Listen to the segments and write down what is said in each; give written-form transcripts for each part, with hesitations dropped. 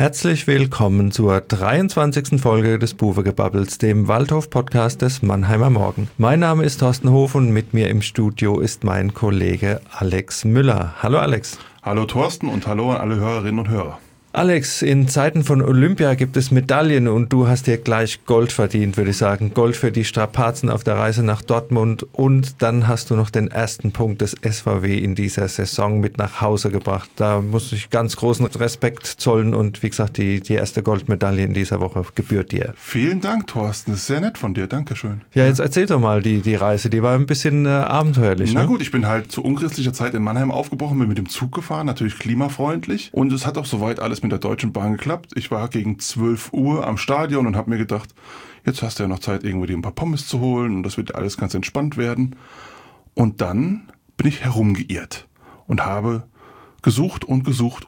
Herzlich willkommen zur 23. Folge des Buwegebabbels, dem Waldhof-Podcast des Mannheimer Morgen. Mein Name ist Thorsten Hof und mit mir im Studio ist mein Kollege Alex Müller. Hallo Alex. Hallo Thorsten und hallo an alle Hörerinnen und Hörer. Alex, in Zeiten von Olympia gibt es Medaillen und du hast dir gleich Gold verdient, würde ich sagen. Gold für die Strapazen auf der Reise nach Dortmund und dann hast du noch den ersten Punkt des SVW in dieser Saison mit nach Hause gebracht. Da muss ich ganz großen Respekt zollen und wie gesagt, die erste Goldmedaille in dieser Woche gebührt dir. Vielen Dank, Thorsten. Das ist sehr nett von dir. Dankeschön. Ja, jetzt erzähl doch mal die Reise. Die war ein bisschen abenteuerlich. Na gut, ich bin halt zu unchristlicher Zeit in Mannheim aufgebrochen, bin mit dem Zug gefahren, natürlich klimafreundlich und es hat auch soweit alles mit der Deutschen Bahn geklappt. Ich war gegen 12 Uhr am Stadion und habe mir gedacht, jetzt hast du ja noch Zeit, irgendwo dir ein paar Pommes zu holen und das wird alles ganz entspannt werden. Und dann bin ich herumgeirrt und habe gesucht und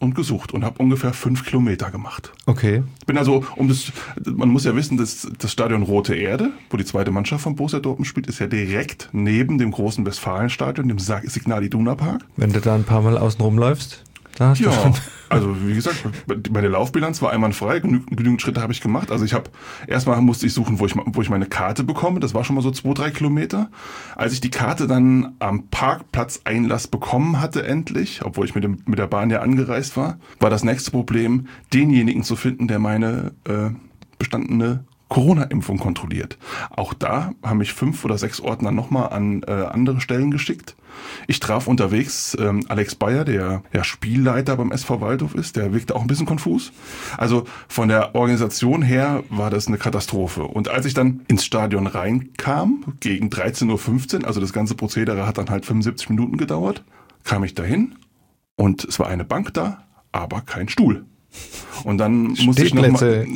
habe ungefähr 5 Kilometer gemacht. Okay. Ich bin also, man muss ja wissen, das Stadion Rote Erde, wo die zweite Mannschaft von Borussia Dortmund spielt, ist ja direkt neben dem großen Westfalenstadion, dem Signal Iduna Park. Wenn du da ein paar Mal außen rumläufst? Da hast du schon. Also wie gesagt, meine Laufbilanz war einwandfrei, genügend Schritte habe ich gemacht. Also erstmal musste ich suchen, wo ich meine Karte bekomme, das war schon mal so 2-3 Kilometer. Als ich die Karte dann am Parkplatzeinlass bekommen hatte endlich, obwohl ich mit der Bahn ja angereist war das nächste Problem, denjenigen zu finden, der meine bestandene Corona-Impfung kontrolliert. Auch da haben mich 5 oder 6 Ordner nochmal an andere Stellen geschickt. Ich traf unterwegs Alex Bayer, der ja Spielleiter beim SV Waldhof ist. Der wirkte auch ein bisschen konfus. Also von der Organisation her war das eine Katastrophe. Und als ich dann ins Stadion reinkam, gegen 13.15 Uhr, also das ganze Prozedere hat dann halt 75 Minuten gedauert, kam ich dahin und es war eine Bank da, aber kein Stuhl. Und dann musste ich nochmal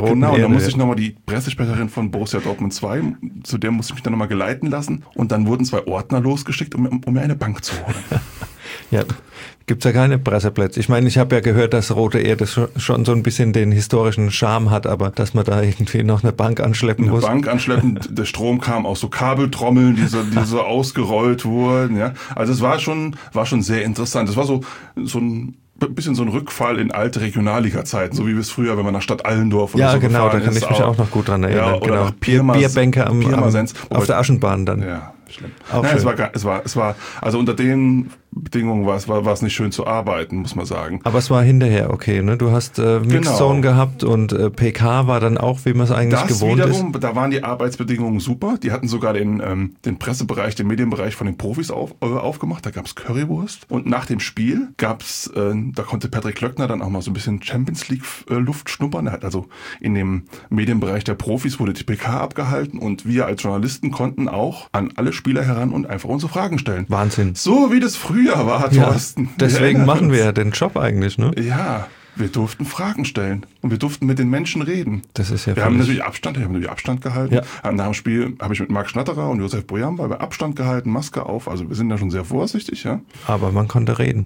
die Pressesprecherin von Borussia Dortmund 2, zu der musste ich mich dann nochmal geleiten lassen und dann wurden 2 Ordner losgeschickt, um mir eine Bank zu holen. Ja, gibt's ja keine Presseplätze. Ich meine, ich habe ja gehört, dass Rote Erde schon so ein bisschen den historischen Charme hat, aber dass man da irgendwie noch eine Bank anschleppen muss. Der Strom kam aus so Kabeltrommeln, die so ausgerollt wurden. Ja, also es war schon sehr interessant. Es war so ein bisschen so ein Rückfall in alte Regionalliga-Zeiten, so wie wir es früher, wenn man nach Stadt Allendorf oder so genau, gefahren ist. Da kann ich mich auch noch gut dran erinnern. Ja, oder genau. nach Bierbänke auf der Aschenbahn dann. Ja, schlimm. Es war, also unter den Bedingungen war es nicht schön zu arbeiten, muss man sagen. Aber es war hinterher okay, ne? Du hast Mixzone gehabt und PK war dann auch, wie man es eigentlich gewohnt ist. Da waren die Arbeitsbedingungen super. Die hatten sogar den Pressebereich, den Medienbereich von den Profis aufgemacht. Da gab's Currywurst. Und nach dem Spiel gab's, da konnte Patrick Klöckner dann auch mal so ein bisschen Champions League Luft schnuppern. Er hat also in dem Medienbereich der Profis wurde die PK abgehalten und wir als Journalisten konnten auch an alle Spieler heran und einfach unsere Fragen stellen. Wahnsinn. So wie das früher war, Thorsten. Ja, deswegen machen wir ja den Job eigentlich, ne? Ja, wir durften Fragen stellen und wir durften mit den Menschen reden. Das ist ja wir haben natürlich Abstand gehalten. Ja. Nach dem Spiel habe ich mit Marc Schnatterer und Josef Boyam Abstand gehalten, Maske auf. Also wir sind da schon sehr vorsichtig. Ja. Aber man konnte reden.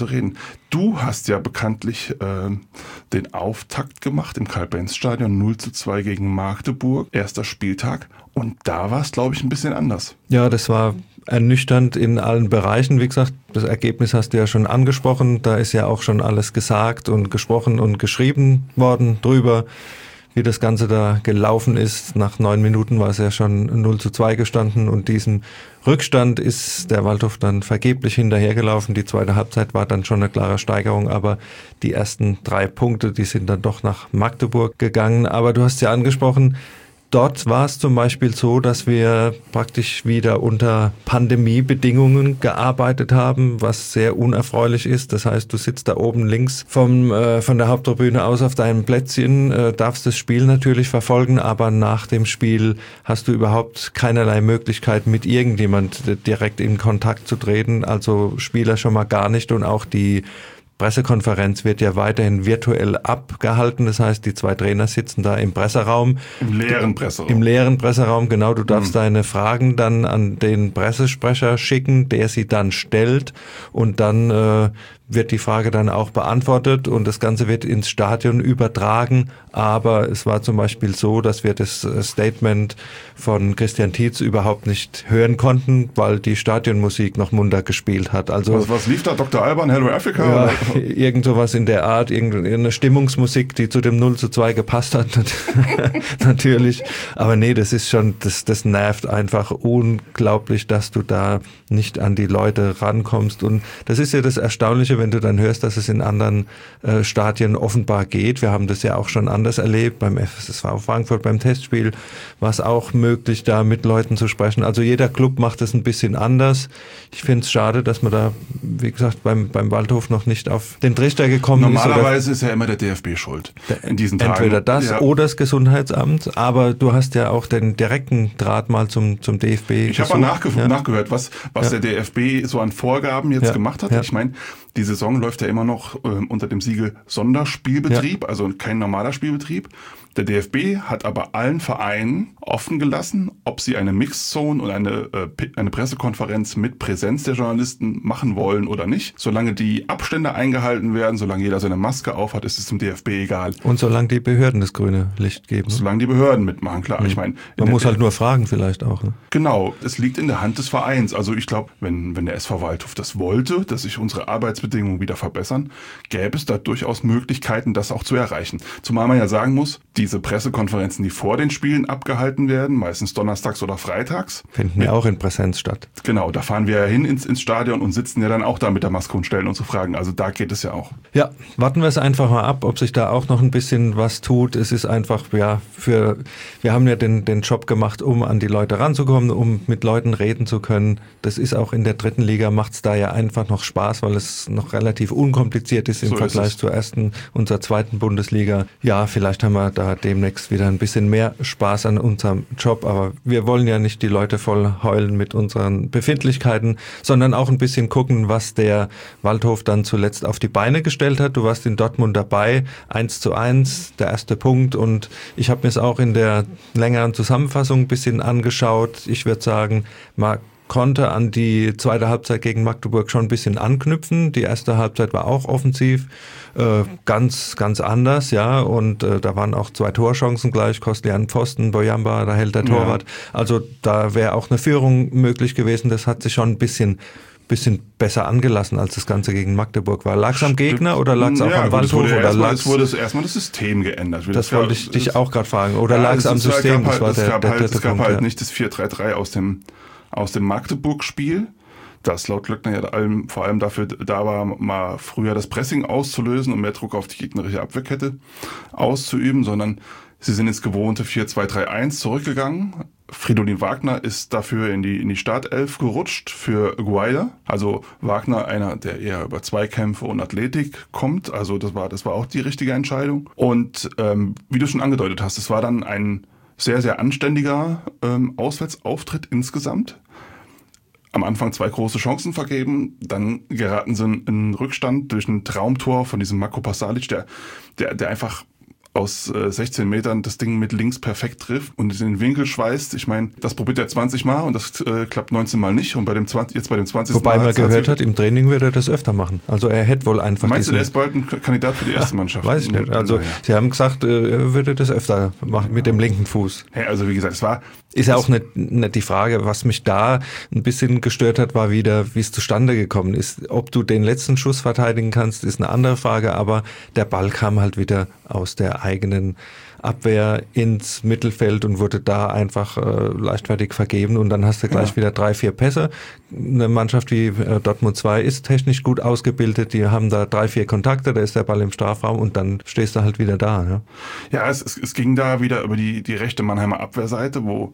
Du hast ja bekanntlich den Auftakt gemacht im Karl-Benz-Stadion 0:2 gegen Magdeburg. Erster Spieltag. Und da war es, glaube ich, ein bisschen anders. Ja, das war ernüchternd in allen Bereichen. Wie gesagt, das Ergebnis hast du ja schon angesprochen. Da ist ja auch schon alles gesagt und gesprochen und geschrieben worden drüber, wie das Ganze da gelaufen ist. Nach 9 Minuten war es ja schon 0:2 gestanden und diesen Rückstand ist der Waldhof dann vergeblich hinterhergelaufen. Die zweite Halbzeit war dann schon eine klare Steigerung, aber die ersten 3 Punkte, die sind dann doch nach Magdeburg gegangen. Aber du hast ja angesprochen, dort war es zum Beispiel so, dass wir praktisch wieder unter Pandemiebedingungen gearbeitet haben, was sehr unerfreulich ist. Das heißt, du sitzt da oben links von der Haupttribüne aus auf deinem Plätzchen, darfst das Spiel natürlich verfolgen, aber nach dem Spiel hast du überhaupt keinerlei Möglichkeit, mit irgendjemand direkt in Kontakt zu treten. Also Spieler schon mal gar nicht und auch die Pressekonferenz wird ja weiterhin virtuell abgehalten. Das heißt, die 2 Trainer sitzen da im Presseraum. Im leeren Presseraum, genau. Du darfst deine Fragen dann an den Pressesprecher schicken, der sie dann stellt. Und dann wird die Frage dann auch beantwortet und das Ganze wird ins Stadion übertragen. Aber es war zum Beispiel so, dass wir das Statement von Christian Tietz überhaupt nicht hören konnten, weil die Stadionmusik noch munter gespielt hat. Also was lief da? Dr. Alban, Hello Africa? Ja, irgend sowas in der Art, irgendeine Stimmungsmusik, die zu dem 0:2 gepasst hat, natürlich. Aber nee, das ist schon, das nervt einfach unglaublich, dass du da nicht an die Leute rankommst. Und das ist ja das Erstaunliche, wenn du dann hörst, dass es in anderen Stadien offenbar geht. Wir haben das ja auch schon anders erlebt. Beim FSV Frankfurt, beim Testspiel war es auch möglich, da mit Leuten zu sprechen. Also jeder Club macht es ein bisschen anders. Ich finde es schade, dass man da, wie gesagt, beim Waldhof noch nicht auf den Trichter gekommen ist. Normalerweise ist ja immer der DFB schuld in diesen Tagen. Entweder das oder das Gesundheitsamt, aber du hast ja auch den direkten Draht mal zum DFB. Ich habe mal nachgehört, was der DFB so an Vorgaben jetzt gemacht hat. Ich meine, die Saison läuft ja immer noch unter dem Siegel Sonderspielbetrieb, also kein normaler Spielbetrieb. Der DFB hat aber allen Vereinen offen gelassen, ob sie eine Mixzone und eine Pressekonferenz mit Präsenz der Journalisten machen wollen oder nicht. Solange die Abstände eingehalten werden, solange jeder seine Maske aufhat, ist es dem DFB egal. Und solange die Behörden das grüne Licht geben. Solange die Behörden mitmachen, klar. Ich meine, man muss halt nur fragen vielleicht auch. Ne? Genau, es liegt in der Hand des Vereins. Also ich glaube, wenn der SV Waldhof das wollte, dass sich unsere Arbeitsbedingungen wieder verbessern, gäbe es da durchaus Möglichkeiten, das auch zu erreichen. Zumal man ja sagen muss, diese Pressekonferenzen, die vor den Spielen abgehalten werden, meistens donnerstags oder freitags. Finden ja auch in Präsenz statt. Genau, da fahren wir ja hin ins Stadion und sitzen ja dann auch da mit der Maske und stellen unsere Fragen. Also da geht es ja auch. Ja, warten wir es einfach mal ab, ob sich da auch noch ein bisschen was tut. Es ist einfach, wir haben ja den Job gemacht, um an die Leute ranzukommen, um mit Leuten reden zu können. Das ist auch in der 3. Liga, macht es da ja einfach noch Spaß, weil es noch relativ unkompliziert ist im Vergleich zur 1. und zur 2. Bundesliga. Ja, vielleicht haben wir da demnächst wieder ein bisschen mehr Spaß an unserem Job, aber wir wollen ja nicht die Leute voll heulen mit unseren Befindlichkeiten, sondern auch ein bisschen gucken, was der Waldhof dann zuletzt auf die Beine gestellt hat. Du warst in Dortmund dabei, 1:1, der erste Punkt, und ich habe mir es auch in der längeren Zusammenfassung ein bisschen angeschaut. Ich würde sagen, man konnte an die zweite Halbzeit gegen Magdeburg schon ein bisschen anknüpfen. Die erste Halbzeit war auch offensiv, ganz anders, ja, und da waren auch 2 Torchancen gleich, Kostli an Pfosten, Boyamba, da hält der Torwart. Also da wäre auch eine Führung möglich gewesen. Das hat sich schon ein bisschen besser angelassen, als das Ganze gegen Magdeburg war. Lag es am Gegner oder lag es auch am Waldhof? Es wurde erstmal das System geändert. Das wollte ich dich auch gerade fragen. Oder lag es am System? Es gab halt nicht das 4-3-3 aus dem Magdeburg-Spiel, das laut Glöckner ja vor allem dafür da war, mal früher das Pressing auszulösen und mehr Druck auf die gegnerische Abwehrkette auszuüben, sondern sie sind ins gewohnte 4-2-3-1 zurückgegangen. Fridolin Wagner ist dafür in die Startelf gerutscht für Guaida. Also Wagner, einer, der eher über Zweikämpfe und Athletik kommt. Also das war auch die richtige Entscheidung. Und wie du schon angedeutet hast, es war dann ein sehr, sehr anständiger Auswärtsauftritt insgesamt. Am Anfang 2 große Chancen vergeben, dann geraten sie in Rückstand durch ein Traumtor von diesem Marko Pasalic, der einfach aus 16 Metern das Ding mit links perfekt trifft und in den Winkel schweißt. Ich meine, das probiert er 20 Mal und das klappt 19 Mal nicht. Und bei dem 20. Wobei man gehört hat, im Training wird er das öfter machen. Also er hätte wohl einfach... Meinst du, der ist bald ein Kandidat für die erste Mannschaft? Weiß ich nicht. Also sie haben gesagt, er würde das öfter machen mit dem linken Fuß. Ja, also wie gesagt, es war... Ist ja auch nicht die Frage. Was mich da ein bisschen gestört hat, war wieder, wie es zustande gekommen ist. Ob du den letzten Schuss verteidigen kannst, ist eine andere Frage, aber der Ball kam halt wieder aus der eigenen Abwehr ins Mittelfeld und wurde da einfach leichtfertig vergeben, und dann hast du gleich wieder 3-4 Pässe. Eine Mannschaft wie Dortmund 2 ist technisch gut ausgebildet, die haben da 3-4 Kontakte, da ist der Ball im Strafraum und dann stehst du halt wieder da. Ja, es ging da wieder über die rechte Mannheimer Abwehrseite, wo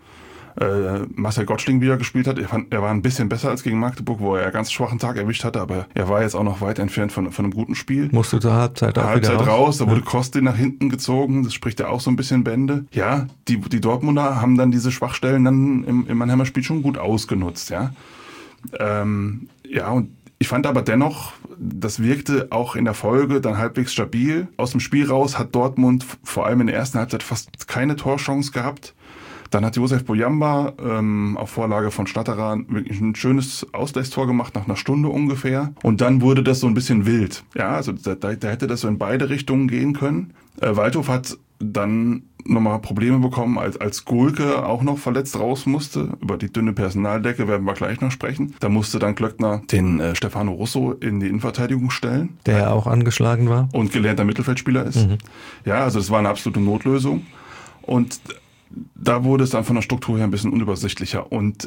Marcel Gottschling wieder gespielt hat. Er war ein bisschen besser als gegen Magdeburg, wo er einen ganz schwachen Tag erwischt hatte, aber er war jetzt auch noch weit entfernt von einem guten Spiel. Musste zur Halbzeit auch wieder raus. Da wurde Kostli nach hinten gezogen, das spricht ja auch so ein bisschen Bände. Ja, die Dortmunder haben dann diese Schwachstellen dann im Mannheimer Spiel schon gut ausgenutzt, ja. Und ich fand aber dennoch, das wirkte auch in der Folge dann halbwegs stabil. Aus dem Spiel raus hat Dortmund vor allem in der ersten Halbzeit fast keine Torchance gehabt. Dann hat Josef Boyamba auf Vorlage von Schnatterer wirklich ein schönes Ausgleichstor gemacht, nach einer Stunde ungefähr. Und dann wurde das so ein bisschen wild. Ja, also da hätte das so in beide Richtungen gehen können. Waldhof hat dann nochmal Probleme bekommen, als Gulke auch noch verletzt raus musste. Über die dünne Personaldecke werden wir gleich noch sprechen. Da musste dann Klöckner den Stefano Russo in die Innenverteidigung stellen. Der ja auch angeschlagen war. Und gelernter Mittelfeldspieler ist. Ja, also das war eine absolute Notlösung. Und da wurde es dann von der Struktur her ein bisschen unübersichtlicher. Und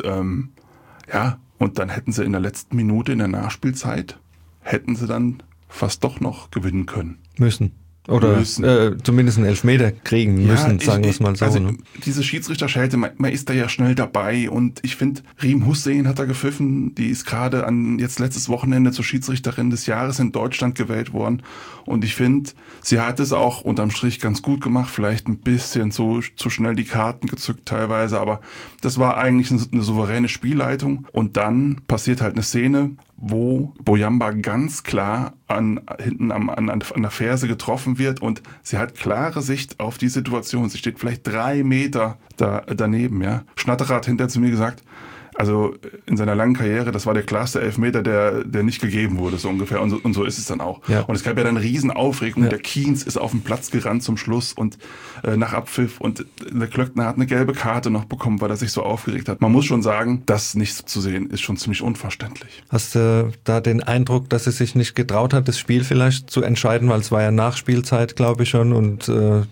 und dann hätten sie in der letzten Minute in der Nachspielzeit, hätten sie dann fast doch noch gewinnen können. Müssen. Oder zumindest einen Elfmeter kriegen müssen, sagen wir es mal so. Also diese Schiedsrichterschelte, man ist da ja schnell dabei und ich finde, Riem Hussein hat da gepfiffen, die ist gerade jetzt letztes Wochenende zur Schiedsrichterin des Jahres in Deutschland gewählt worden und ich finde, sie hat es auch unterm Strich ganz gut gemacht, vielleicht ein bisschen zu schnell die Karten gezückt teilweise, aber das war eigentlich eine souveräne Spielleitung und dann passiert halt eine Szene, wo Bojamba ganz klar hinten an der Ferse getroffen wird und sie hat klare Sicht auf die Situation. Sie steht vielleicht 3 Meter daneben. Ja. Schnatterer hat hinterher zu mir gesagt, also in seiner langen Karriere, das war der klarste Elfmeter, der nicht gegeben wurde, so ungefähr. Und so ist es dann auch. Ja. Und es gab ja dann Riesenaufregung. Ja. Der Kienz ist auf den Platz gerannt zum Schluss und nach Abpfiff. Und der Klöckner hat eine gelbe Karte noch bekommen, weil er sich so aufgeregt hat. Man muss schon sagen, das nicht zu sehen, ist schon ziemlich unverständlich. Hast du da den Eindruck, dass er sich nicht getraut hat, das Spiel vielleicht zu entscheiden? Weil es war ja Nachspielzeit, glaube ich schon. Und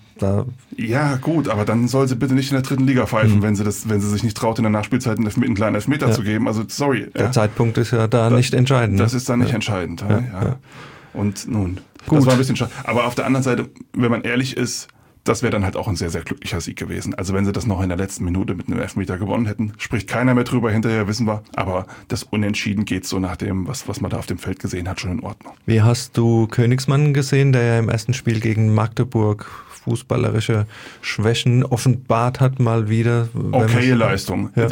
ja, gut, aber dann soll sie bitte nicht in der 3. Liga pfeifen, wenn sie sich nicht traut, in der Nachspielzeit einen kleinen Elfmeter zu geben. Also, sorry. Der Zeitpunkt ist ja da nicht entscheidend. Das ist dann nicht entscheidend. Ja. Und nun, gut. Das war ein bisschen schade. Aber auf der anderen Seite, wenn man ehrlich ist, das wäre dann halt auch ein sehr, sehr glücklicher Sieg gewesen. Also wenn sie das noch in der letzten Minute mit einem Elfmeter gewonnen hätten, spricht keiner mehr drüber, hinterher wissen wir. Aber das Unentschieden geht so nach dem, was man da auf dem Feld gesehen hat, schon in Ordnung. Wie hast du Königsmann gesehen, der ja im ersten Spiel gegen Magdeburg fußballerische Schwächen offenbart hat, mal wieder? Okay, Leistung. Ja.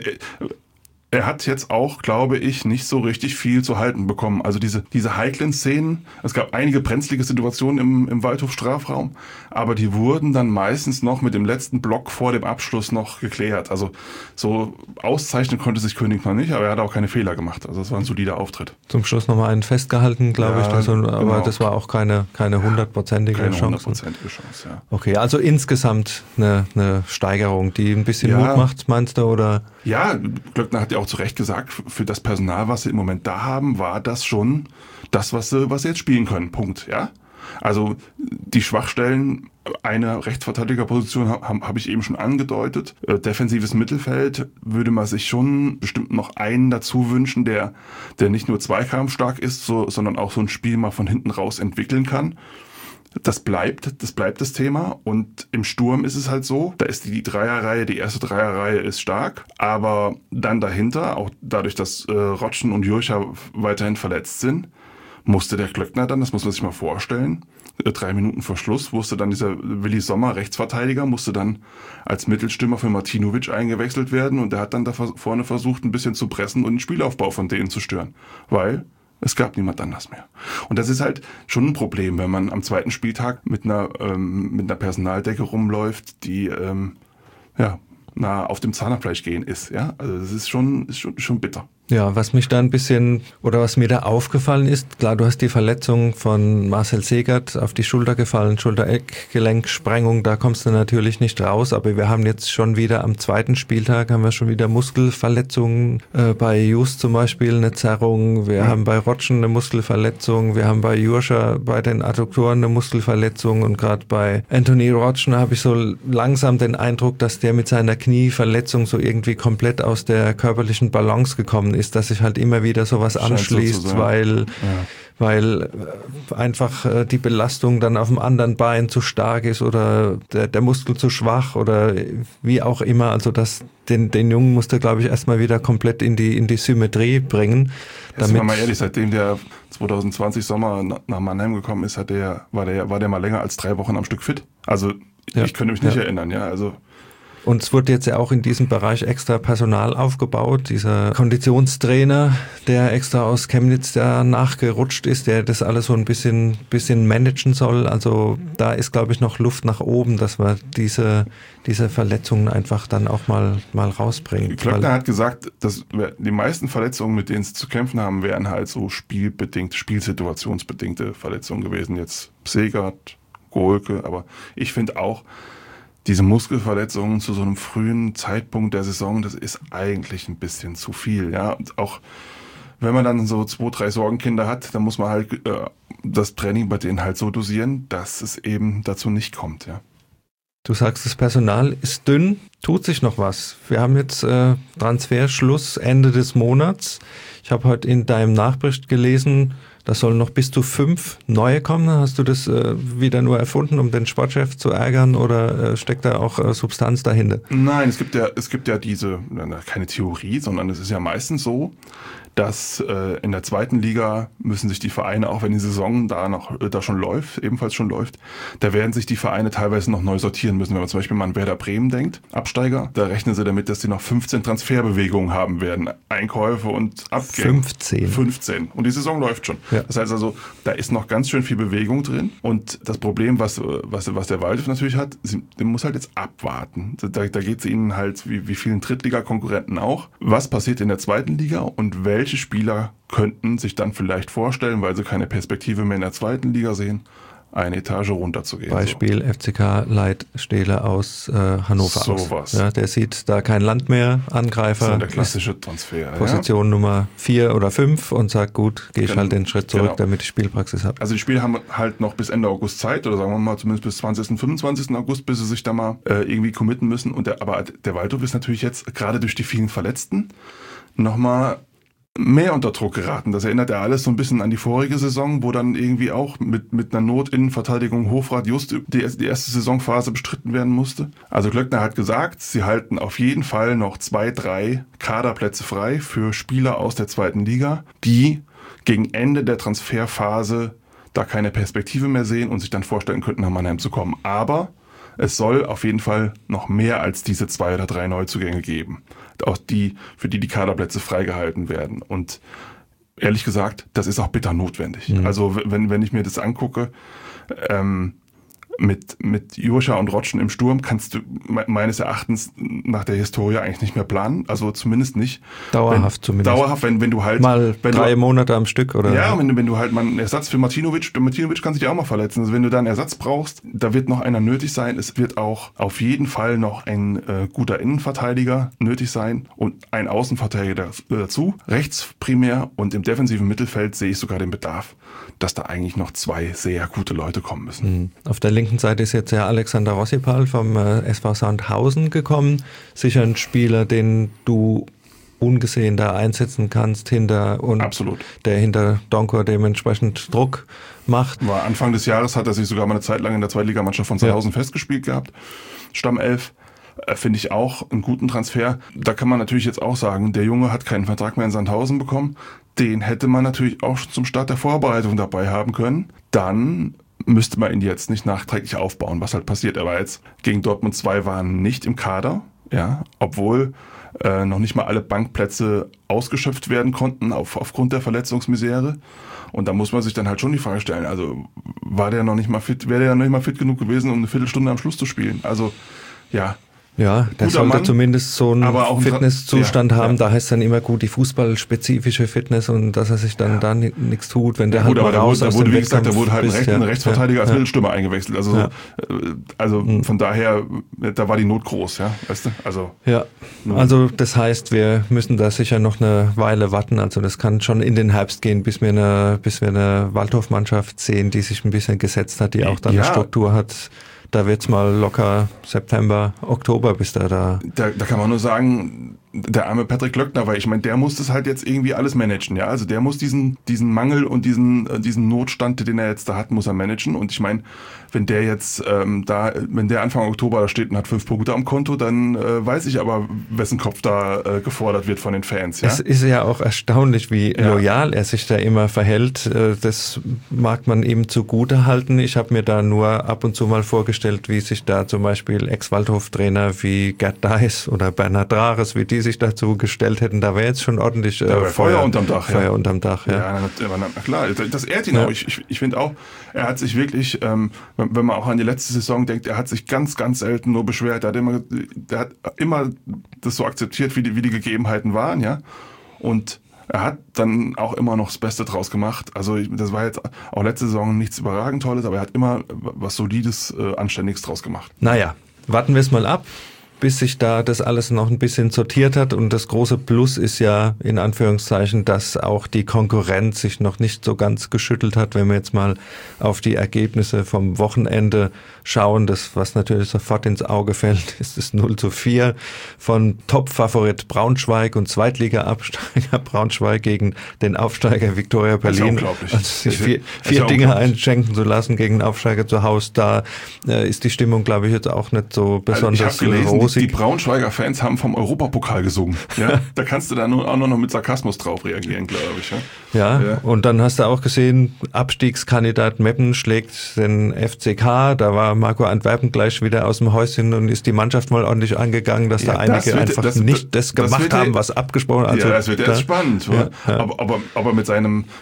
Er hat jetzt auch, glaube ich, nicht so richtig viel zu halten bekommen. Also diese heiklen Szenen, es gab einige brenzlige Situationen im Waldhof-Strafraum, aber die wurden dann meistens noch mit dem letzten Block vor dem Abschluss noch geklärt. Also so auszeichnen konnte sich Königsmann nicht, aber er hat auch keine Fehler gemacht. Also es war ein solider Auftritt. Zum Schluss nochmal einen festgehalten, glaube ich. Aber genau. Das war auch keine hundertprozentige Chance. Keine hundertprozentige Chance, ja. Okay, also insgesamt eine Steigerung, die ein bisschen Mut macht, meinst du? Oder? Ja, Glöckner hat ja auch zu Recht gesagt, für das Personal, was sie im Moment da haben, war das schon das, was sie jetzt spielen können. Punkt. Ja? Also die Schwachstellen, eine Rechtsverteidigerposition habe ich eben schon angedeutet. Defensives Mittelfeld würde man sich schon bestimmt noch einen dazu wünschen, der nicht nur zweikampfstark ist, sondern auch so ein Spiel mal von hinten raus entwickeln kann. Das bleibt das Thema und im Sturm ist es halt so, da ist die Dreierreihe, die erste Dreierreihe ist stark, aber dann dahinter, auch dadurch, dass Rotschen und Jurcha weiterhin verletzt sind, musste der Klöckner dann, das muss man sich mal vorstellen, 3 Minuten vor Schluss musste dann dieser Willi Sommer, Rechtsverteidiger, musste dann als Mittelstürmer für Martinovic eingewechselt werden und der hat dann da vorne versucht, ein bisschen zu pressen und den Spielaufbau von denen zu stören, weil es gab niemand anders mehr. Und das ist halt schon ein Problem, wenn man am 2. Spieltag mit einer Personaldecke rumläuft, die nah auf dem Zahnfleisch gehen ist. Ja, also das ist schon bitter. Ja, was mich da ein bisschen, oder was mir da aufgefallen ist, klar, du hast die Verletzung von Marcel Segert auf die Schulter gefallen, Schulter-Eckgelenksprengung, da kommst du natürlich nicht raus, aber wir haben jetzt schon wieder am 2. Spieltag, haben wir schon wieder Muskelverletzungen, bei Just zum Beispiel eine Zerrung, wir haben bei Rotschen eine Muskelverletzung, wir haben bei Jurcha bei den Adduktoren eine Muskelverletzung und gerade bei Anthony Rotschen habe ich so langsam den Eindruck, dass der mit seiner Knieverletzung so irgendwie komplett aus der körperlichen Balance gekommen ist, dass sich halt immer wieder sowas anschließt, so weil einfach die Belastung dann auf dem anderen Bein zu stark ist oder der Muskel zu schwach oder wie auch immer. Also den Jungen musste, glaube ich, erstmal wieder komplett in die Symmetrie bringen. Jetzt sind wir mal ehrlich, seitdem der 2020 Sommer nach Mannheim gekommen ist, war der mal länger als 3 Wochen am Stück fit. Also ich könnte mich nicht erinnern, ja, also. Und es wurde jetzt ja auch in diesem Bereich extra Personal aufgebaut. Dieser Konditionstrainer, der extra aus Chemnitz da nachgerutscht ist, der das alles so ein bisschen managen soll. Also da ist, glaube ich, noch Luft nach oben, dass wir diese Verletzungen einfach dann auch mal rausbringen. Klöckner hat gesagt, dass die meisten Verletzungen, mit denen sie zu kämpfen haben, wären halt so spielsituationsbedingte Verletzungen gewesen. Jetzt Segert, Golke, aber ich finde auch, diese Muskelverletzungen zu so einem frühen Zeitpunkt der Saison, das ist eigentlich ein bisschen zu viel. Ja, und auch wenn man dann so 2, 3 Sorgenkinder hat, dann muss man halt das Training bei denen halt so dosieren, dass es eben dazu nicht kommt. Ja. Du sagst, das Personal ist dünn, tut sich noch was. Wir haben jetzt Transferschluss Ende des Monats. Ich habe heute in deinem Nachbericht gelesen, da sollen noch bis zu 5 neue kommen. Hast du das wieder nur erfunden, um den Sportchef zu ärgern, oder steckt da auch Substanz dahinter? Nein, es gibt ja diese, keine Theorie, sondern es ist ja meistens so, dass in der zweiten Liga müssen sich die Vereine, auch wenn die Saison da schon läuft, ebenfalls schon läuft, da werden sich die Vereine teilweise noch neu sortieren müssen. Wenn man zum Beispiel mal an Werder Bremen denkt, Absteiger, da rechnen sie damit, dass sie noch 15 Transferbewegungen haben werden. Einkäufe und Abgänge. 15. Und die Saison läuft schon. Ja. Das heißt also, da ist noch ganz schön viel Bewegung drin. Und das Problem, was der Waldhof natürlich hat, der muss halt jetzt abwarten. Da geht es ihnen halt, wie vielen Drittliga-Konkurrenten auch. Was passiert in der zweiten Liga und welche Spieler könnten sich dann vielleicht vorstellen, weil sie keine Perspektive mehr in der zweiten Liga sehen, eine Etage runterzugehen. Beispiel so. FCK Leitstähle aus Hannover aus. Ja, der sieht da kein Land mehr, Angreifer. So der klassische Transfer. Position Nummer 4 oder 5 und sagt, gut, gehe ich halt den Schritt zurück, damit ich Spielpraxis habe. Also die Spieler haben halt noch bis Ende August Zeit, oder sagen wir mal zumindest bis 20. 25. August, bis sie sich da mal irgendwie committen müssen. Aber der Waldhof ist natürlich jetzt, gerade durch die vielen Verletzten, nochmal mehr unter Druck geraten. Das erinnert ja alles so ein bisschen an die vorige Saison, wo dann irgendwie auch mit einer Not-Innenverteidigung Hofrat just die erste Saisonphase bestritten werden musste. Also Glöckner hat gesagt, sie halten auf jeden Fall noch 2, 3 Kaderplätze frei für Spieler aus der zweiten Liga, die gegen Ende der Transferphase da keine Perspektive mehr sehen und sich dann vorstellen könnten, nach Mannheim zu kommen. Aber es soll auf jeden Fall noch mehr als diese 2 oder 3 Neuzugänge geben, auch für die Kaderplätze freigehalten werden. Und ehrlich gesagt, das ist auch bitter notwendig. Mhm. Also wenn ich mir das angucke, mit Jurcha und Rotschen im Sturm kannst du meines Erachtens nach der Historie eigentlich nicht mehr planen. Also zumindest nicht. Dauerhaft zumindest. Dauerhaft, wenn du halt... Mal 3 Monate am Stück, oder? Ja, wenn du halt mal einen Ersatz für Martinovic kann sich ja auch mal verletzen. Also wenn du da einen Ersatz brauchst, da wird noch einer nötig sein. Es wird auch auf jeden Fall noch ein guter Innenverteidiger nötig sein und ein Außenverteidiger dazu. Rechts primär und im defensiven Mittelfeld sehe ich sogar den Bedarf, dass da eigentlich noch 2 sehr gute Leute kommen müssen. Auf der linken Seite ist jetzt ja Alexander Rossipal vom SV Sandhausen gekommen. Sicher ein Spieler, den du ungesehen da einsetzen kannst Absolut. Der hinter Donkor dementsprechend Druck macht. War Anfang des Jahres hat er sich sogar mal eine Zeit lang in der Zweitligamannschaft von Sandhausen festgespielt gehabt. Stammelf. Finde ich auch einen guten Transfer. Da kann man natürlich jetzt auch sagen, der Junge hat keinen Vertrag mehr in Sandhausen bekommen. Den hätte man natürlich auch schon zum Start der Vorbereitung dabei haben können. Dann müsste man ihn jetzt nicht nachträglich aufbauen, was halt passiert. Er war jetzt gegen Dortmund 2 waren nicht im Kader, ja, obwohl noch nicht mal alle Bankplätze ausgeschöpft werden konnten aufgrund der Verletzungsmisere. Und da muss man sich dann halt schon die Frage stellen, also wäre der noch nicht mal fit genug gewesen, um eine Viertelstunde am Schluss zu spielen? Also, ja. Ja, der sollte Mann, zumindest so einen Fitnesszustand haben. Da heißt dann immer gut die fußballspezifische Fitness und dass er sich dann nichts tut, wenn der halt mal raus aus dem Wettkampf da wurde halt ein Rechtsverteidiger als Mittelstürmer eingewechselt. Also von daher, da war die Not groß, ja, weißt du? Also das heißt, wir müssen da sicher noch eine Weile warten. Also das kann schon in den Herbst gehen, bis wir eine Waldhof-Mannschaft sehen, die sich ein bisschen gesetzt hat, die auch dann eine Struktur hat. Da wird's mal locker September, Oktober, bis da. Da kann man nur sagen, der arme Patrick Glöckner, weil ich meine, der muss das halt jetzt irgendwie alles managen, ja. Also der muss diesen Mangel und diesen Notstand, den er jetzt da hat, muss er managen. Und ich meine, wenn der jetzt wenn der Anfang Oktober da steht und hat 5 Punkte am Konto, dann weiß ich aber, wessen Kopf da gefordert wird von den Fans, ja. Es ist ja auch erstaunlich, wie loyal er sich da immer verhält. Das mag man ihm zugute halten. Ich habe mir da nur ab und zu mal vorgestellt, wie sich da zum Beispiel Ex-Waldhof-Trainer wie Gerd Deis oder Bernhard Drares, wie die sich dazu gestellt hätten, da wäre jetzt schon ordentlich Feuer unterm Dach. Feuer unterm Dach, ja. Ja, na klar, das ehrt ihn auch. Ich finde auch, er hat sich wirklich, wenn man auch an die letzte Saison denkt, er hat sich ganz, ganz selten nur beschwert. Er hat immer das so akzeptiert, wie die Gegebenheiten waren, ja. Und er hat dann auch immer noch das Beste draus gemacht. Also das war jetzt auch letzte Saison nichts überragend Tolles, aber er hat immer was Solides, Anständiges draus gemacht. Naja, warten wir es mal ab, bis sich da das alles noch ein bisschen sortiert hat. Und das große Plus ist ja in Anführungszeichen, dass auch die Konkurrenz sich noch nicht so ganz geschüttelt hat. Wenn wir jetzt mal auf die Ergebnisse vom Wochenende schauen, das, was natürlich sofort ins Auge fällt, ist das 0:4 von Top-Favorit Braunschweig und Zweitliga-Absteiger Braunschweig gegen den Aufsteiger Viktoria Berlin. Das ist unglaublich. Also sich vier Dinge einschenken zu lassen gegen den Aufsteiger zu Hause, da ist die Stimmung, glaube ich, jetzt auch nicht so besonders also ich habe gelesen, rosig. die Braunschweiger Fans haben vom Europapokal gesungen. Ja? Da kannst du dann auch noch mit Sarkasmus drauf reagieren, glaube ich. Ja, und dann hast du auch gesehen, Abstiegskandidat Meppen schlägt den FCK. Da war Marco Antwerpen gleich wieder aus dem Häuschen und ist die Mannschaft mal ordentlich angegangen, dass da einige einfach nicht das gemacht haben, was abgesprochen wurde. Also, ja, das wird jetzt spannend. Ja. Aber mit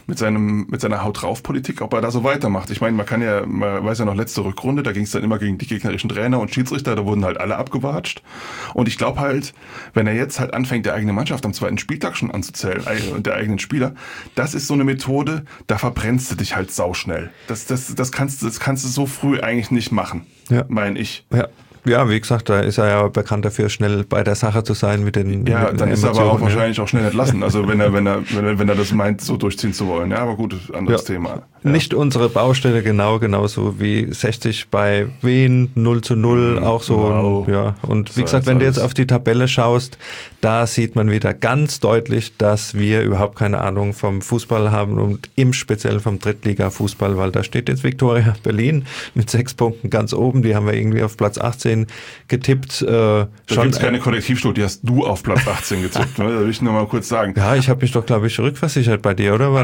seiner Haut-drauf-Politik, ob er da so weitermacht. Ich meine, man weiß ja noch, letzte Rückrunde, da ging es dann immer gegen die gegnerischen Trainer und Schiedsrichter, da wurden halt alle abgewatscht. Und ich glaube halt, wenn er jetzt halt anfängt, der eigene Mannschaft am zweiten Spieltag schon anzuzählen und der eigenen Spieler, das ist so eine Methode, da verbrennst du dich halt sauschnell. Das kannst du so früh eigentlich nicht machen, meine ich. Ja, wie gesagt, da ist er ja bekannt dafür, schnell bei der Sache zu sein mit den Ja, mit dann den ist er aber auch Emotionen. wahrscheinlich auch schnell entlassen. Also wenn er das meint, so durchziehen zu wollen. Ja, aber gut, anderes Thema. Ja. Nicht unsere Baustelle, genauso wie 60 bei Wien, 0:0, auch so. Wow. Ja. Und wie So, gesagt, wenn du jetzt alles. auf die Tabelle schaust, da sieht man wieder ganz deutlich, dass wir überhaupt keine Ahnung vom Fußball haben und im Speziellen vom Drittliga-Fußball, weil da steht jetzt Viktoria Berlin mit 6 Punkten ganz oben. Die haben wir irgendwie auf Platz 18 getippt. Da gibt es keine Kollektivschuld, die hast du auf Platz 18 getippt. Ne? Da will ich nur mal kurz sagen. Ja, ich habe mich doch, glaube ich, rückversichert bei dir, oder?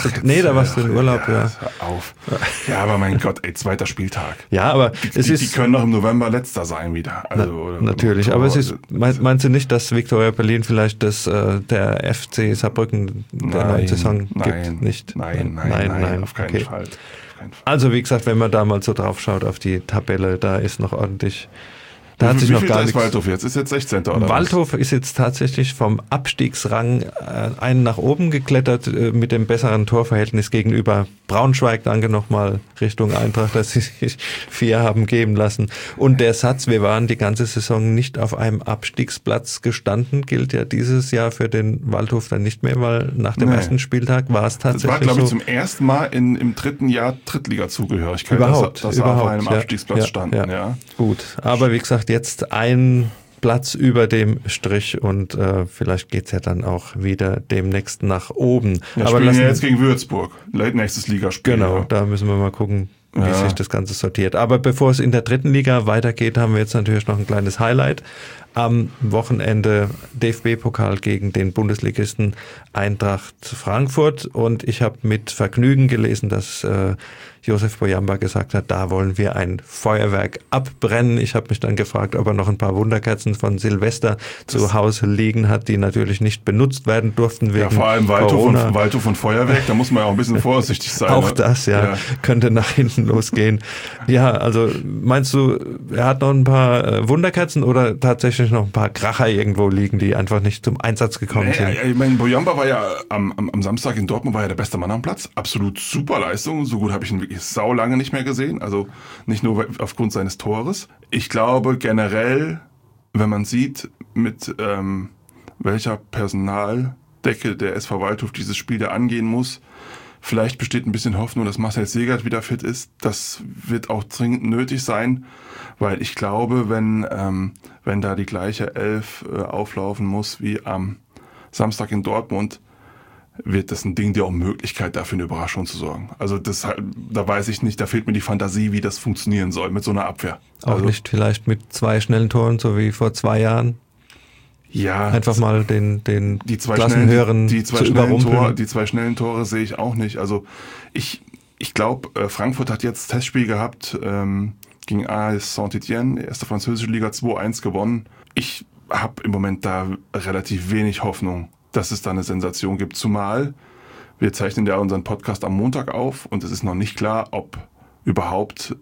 Da warst du in Urlaub, ja. Hör auf. Ja, aber mein Gott, zweiter Spieltag. Ja, aber Die können doch im November letzter sein wieder. Also, natürlich, aber es ist, meinst du nicht, dass Viktoria Berlin vielleicht der FC Saarbrücken der neuen Saison gibt? Nicht? Nein, auf keinen Fall. Also wie gesagt, wenn man da mal so drauf schaut auf die Tabelle, da ist noch ordentlich... Da hat sich Wie noch viel gar ist nichts. Waldhof jetzt? Ist jetzt 16. oder Waldhof ist jetzt tatsächlich vom Abstiegsrang einen nach oben geklettert mit dem besseren Torverhältnis gegenüber Braunschweig. Danke nochmal Richtung Eintracht, dass sie sich 4 haben geben lassen. Und der Satz, wir waren die ganze Saison nicht auf einem Abstiegsplatz gestanden, gilt ja dieses Jahr für den Waldhof dann nicht mehr, weil nach dem ersten Spieltag war es Das tatsächlich war, glaube ich, so. zum ersten Mal im dritten Jahr Drittliga-Zugehörigkeit, Überhaupt, dass wir auf einem Abstiegsplatz standen. Ja. Gut, aber wie gesagt, jetzt ein Platz über dem Strich und vielleicht geht's ja dann auch wieder demnächst nach oben. Wir aber spielen ja jetzt gegen Würzburg, nächstes Ligaspiel. Genau, ja. da müssen wir mal gucken, wie sich das Ganze sortiert. Aber bevor es in der dritten Liga weitergeht, haben wir jetzt natürlich noch ein kleines Highlight. Am Wochenende DFB-Pokal gegen den Bundesligisten Eintracht Frankfurt und ich habe mit Vergnügen gelesen, dass Josef Boyamba gesagt hat, da wollen wir ein Feuerwerk abbrennen. Ich habe mich dann gefragt, ob er noch ein paar Wunderkerzen von Silvester zu Hause liegen hat, die natürlich nicht benutzt werden durften wegen vor allem Corona. Waldhof und Feuerwerk, da muss man ja auch ein bisschen vorsichtig sein. Auch ne? das, könnte nach hinten losgehen. Ja, also meinst du, er hat noch ein paar Wunderkerzen oder tatsächlich noch ein paar Kracher irgendwo liegen, die einfach nicht zum Einsatz gekommen sind? Ich meine, Boyamba war ja am Samstag in Dortmund war ja der beste Mann am Platz. Absolut super Leistung. So gut habe ich ihn wirklich sau lange nicht mehr gesehen. Also nicht nur aufgrund seines Tores. Ich glaube generell, wenn man sieht, mit welcher Personaldecke der SV Waldhof dieses Spiel da angehen muss, vielleicht besteht ein bisschen Hoffnung, dass Marcel Segert wieder fit ist. Das wird auch dringend nötig sein, weil ich glaube, wenn da die gleiche Elf auflaufen muss wie am Samstag in Dortmund, wird das ein Ding der Unmöglichkeit, dafür eine Überraschung zu sorgen. Also da weiß ich nicht, da fehlt mir die Fantasie, wie das funktionieren soll mit so einer Abwehr. Auch also, nicht vielleicht mit 2 schnellen Toren, so wie vor 2 Jahren? Ja. Einfach mal den die zwei Klassenhöheren zu überrumpeln. Die 2 schnellen Tore sehe ich auch nicht. Also ich glaube, Frankfurt hat jetzt Testspiel gehabt gegen AS Saint-Étienne, erste französische Liga, 2-1 gewonnen. Ich habe im Moment da relativ wenig Hoffnung, dass es da eine Sensation gibt. Zumal wir zeichnen ja unseren Podcast am Montag auf und es ist noch nicht klar, ob überhaupt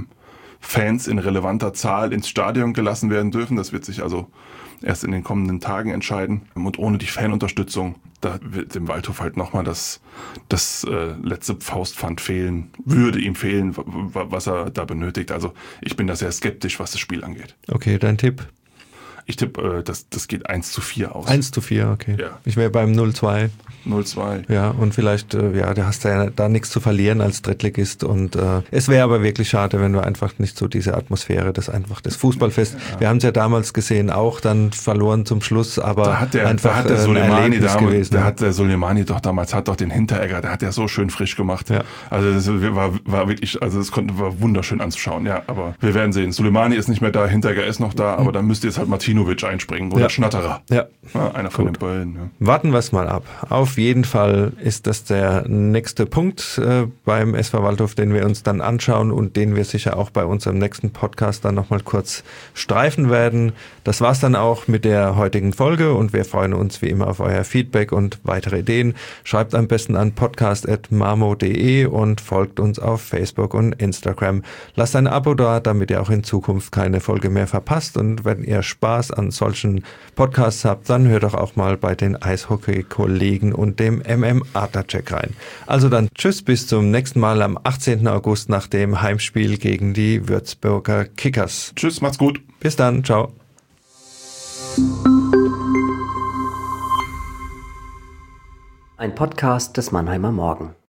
Fans in relevanter Zahl ins Stadion gelassen werden dürfen. Das wird sich also erst in den kommenden Tagen entscheiden. Und ohne die Fanunterstützung, da wird dem Waldhof halt nochmal das letzte Faustpfand fehlen, würde ihm fehlen, was er da benötigt. Also ich bin da sehr skeptisch, was das Spiel angeht. Okay, dein Tipp? Ich tippe, das geht 1:4 aus. 1:4, okay. Ja. Ich wäre beim 0:2. 0:2. Ja, und vielleicht, da hast du ja da nichts zu verlieren als Drittligist und es wäre aber wirklich schade, wenn du einfach nicht so diese Atmosphäre, das Fußballfest, wir haben es ja damals gesehen, auch dann verloren zum Schluss, aber da hat der Soleimani doch damals, hat doch den Hinteregger, der hat ja so schön frisch gemacht. Ja. Also das war wirklich, also das war wunderschön anzuschauen, ja, aber wir werden sehen. Soleimani ist nicht mehr da, Hinteregger ist noch da, aber dann müsste jetzt halt Martinovic einspringen oder Schnatterer. Ja. Einer von den beiden. Ja. Warten wir es mal ab. Auf jeden Fall ist das der nächste Punkt beim SV Waldhof, den wir uns dann anschauen und den wir sicher auch bei unserem nächsten Podcast dann nochmal kurz streifen werden. Das war's dann auch mit der heutigen Folge und wir freuen uns wie immer auf euer Feedback und weitere Ideen. Schreibt am besten an podcast@marmo.de und folgt uns auf Facebook und Instagram. Lasst ein Abo da, damit ihr auch in Zukunft keine Folge mehr verpasst und wenn ihr Spaß an solchen Podcasts habt, dann hört doch auch mal bei den Eishockey-Kollegen und dem Adlercheck rein. Also dann tschüss, bis zum nächsten Mal am 18. August nach dem Heimspiel gegen die Würzburger Kickers. Tschüss, macht's gut. Bis dann, ciao. Ein Podcast des Mannheimer Morgen.